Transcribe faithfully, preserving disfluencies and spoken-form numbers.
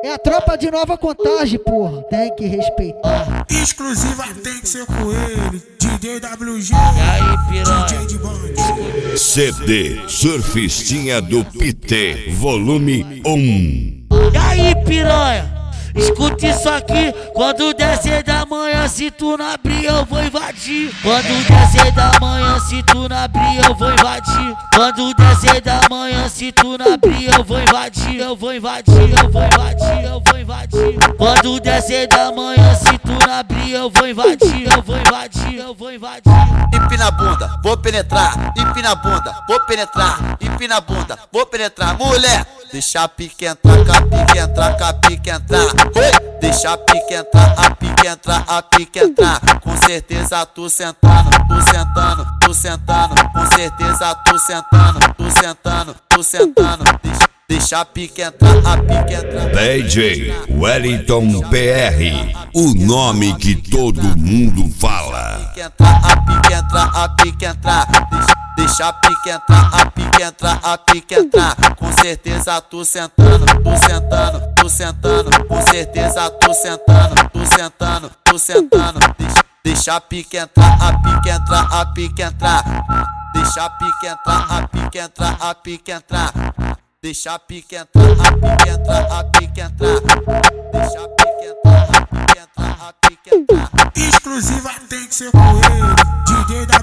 É a tropa de Nova Contagem, porra. Tem que respeitar. Exclusiva tem que ser com ele. D J W G. E aí, piranha? D J de bonde. C D Surfistinha do Pité, volume um. E aí, piranha? Escuta isso aqui, quando descer da manhã, se tu não abrir, eu vou invadir. Quando descer da manhã, se tu não abrir, eu vou invadir. Quando descer da manhã, se tu não abrir, eu vou invadir. Eu vou invadir, eu vou invadir, eu vou invadir. Quando descer da manhã, se tu não abrir, eu vou invadir. Eu vou invadir, eu vou invadir. Empina a bunda, vou penetrar. Empina a bunda, vou penetrar. Empina a bunda, vou penetrar. Mulher, deixa a pique entrar, com a pique entrar, com a pique entrar. Oi, deixa a pique entrar, a pique entrar, a pique entrar. Com certeza tu sentando, tu sentando, tu sentando. Com certeza tu sentando, tu sentando, tu sentando. Deixa, deixa a pique entrar, a pique entrar. D J Wellington P R, o nome que todo mundo fala. A pique entrar, a pique entrar. Deixa, deixa a pique entrar, a pique entrar, a pique entrar. Com certeza tu sentando, tu sentando, tu sentando. Com certeza tu sentando, tu sentando, tu sentando. Deixa, deixa a pique entrar, a pique entrar, a pique entrar. Deixa a pique entrar, a pique entrar, a pique entrar. Deixa a pique entrar, a pique entrar, a pique entrar. Deixa a pique entrar, a pique entrar, a pique entrar. Exclusiva tem que ser com ele. D J W G.